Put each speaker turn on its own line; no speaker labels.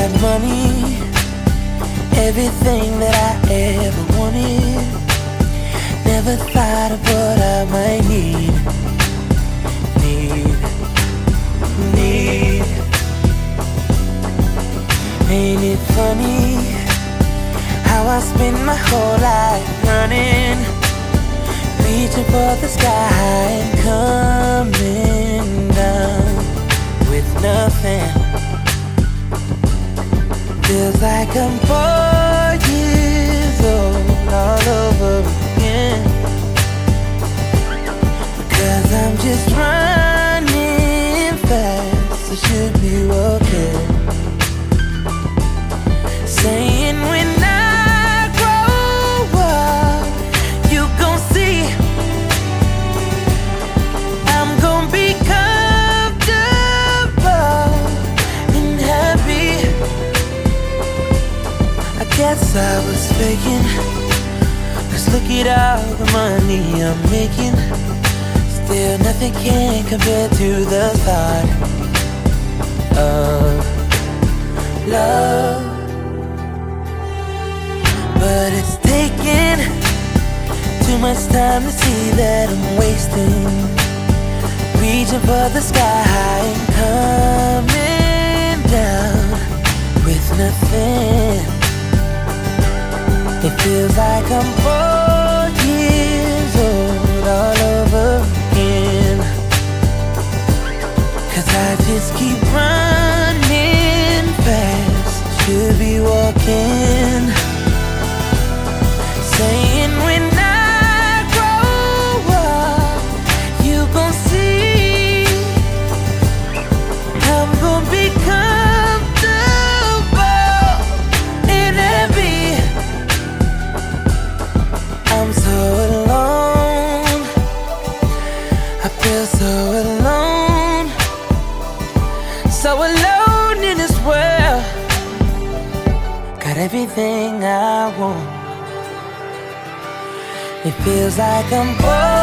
got money, everything that I ever wanted. Never thought of what I might need. Ain't it funny how I spend my whole life running, reaching for the sky and coming down with nothing. Feels like I'm 4 years old all over again, because I'm just running fast. I should be walking, saying when I grow up, you gon' see I'm gon' be comfortable and happy. I guess I was faking, 'cause look at all the money I'm making. Still nothing can compare to the thought of love. But it's taking too much time to see that I'm wasting, reaching for the sky and coming down with nothing. It feels like I'm 4 years old all over again, 'cause I just keep running fast. Should be walking, saying when I grow up, you gon' see I'm gon' be comfortable and happy. I'm so alone, I feel so alone, so alone in this world. Got everything I want. It feels like I'm bored.